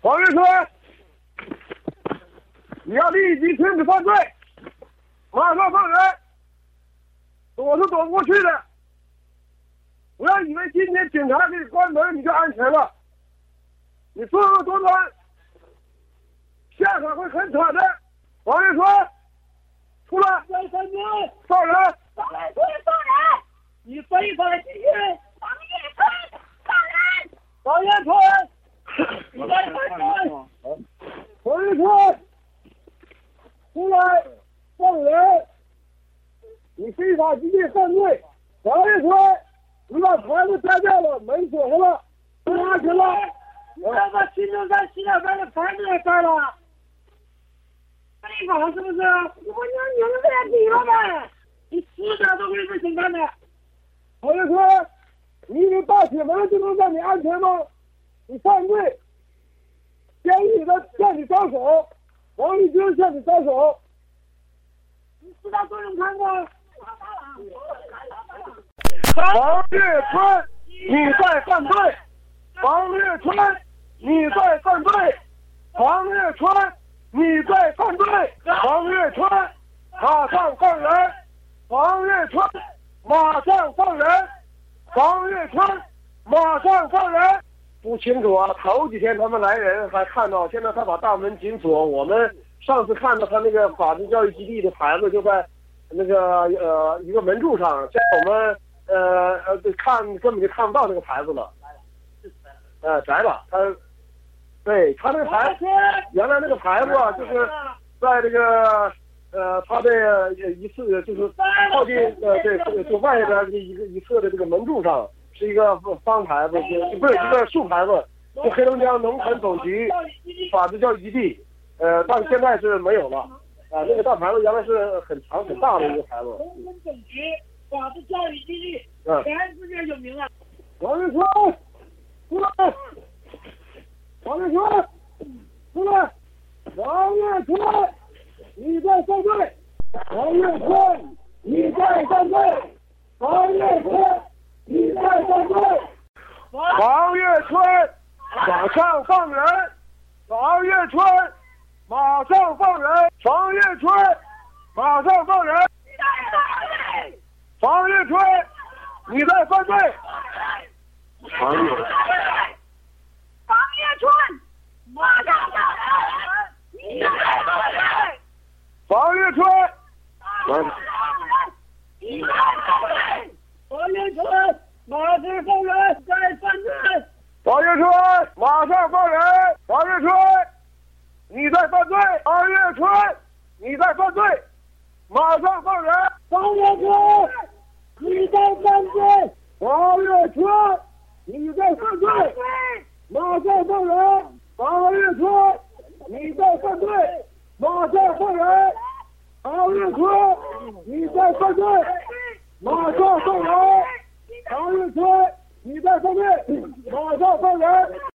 王月春，你要立即停止犯罪，马上放人。躲是躲不过去的，不要以为今天警察给你关门你就安全了，你作恶多端，下场会很惨的。王月春，出来！放人！ 放人！放人！ 你非法集结！ 王月春，放人！ 王月春，你在犯罪！王月春，出来！放人！你非法集结犯罪！王月春，你把牌子摘掉了，门锁上了，不安全了。 你再把新中山洗脚班的牌子也摘了。违法是不是？你不娘拧在底了呗？你死点都会被审判的。 王月春，你以为大铁门就能让你安全吗？你犯罪，监狱的向你招手，王立军向你招手。 你知道作用看吗？ 王月春，你在犯罪！王月春，你在犯罪！王月春，你在犯罪！王月春，马上放人！王月春，马上放人！王月春，马上放人！不清楚啊，头几天他们来人还看到，现在他把大门紧锁。我们上次看到他那个法治教育基地的牌子就在那个一个门柱上，现在我们看根本就看不到那个牌子了。摘了。对他那个牌，原来那个牌子啊，就是在这个他的一侧就是靠近就外边一侧的这个门柱上是一个方牌子，不是一个竖牌子，是黑龙江农垦总局法治教育基地，但现在是没有了。那个大牌子原来是很长很大的一个牌子。 农垦总局法治教育基地，全世界有名了。 王月春，出来！王月春，出来！王月春，你在犯罪！王月春，你在犯罪！王月春，你在犯罪！王月春，马上放人！王月春，马上放人！王月春，马上放人！王月春，你在犯罪！王月春， 马上放人！你在犯罪！ 王月春， 你在犯罪！ 王月春，马上放人！在犯罪！王月春，马上放人！王月春，你在犯罪！王月春，你在犯罪！马上放人！王月春，你在犯罪！王月春，你在犯罪！马上放人！王月春，你在犯罪！马上放人！王月春，你在犯罪！马上放人！王月春，你在犯罪！马上放人！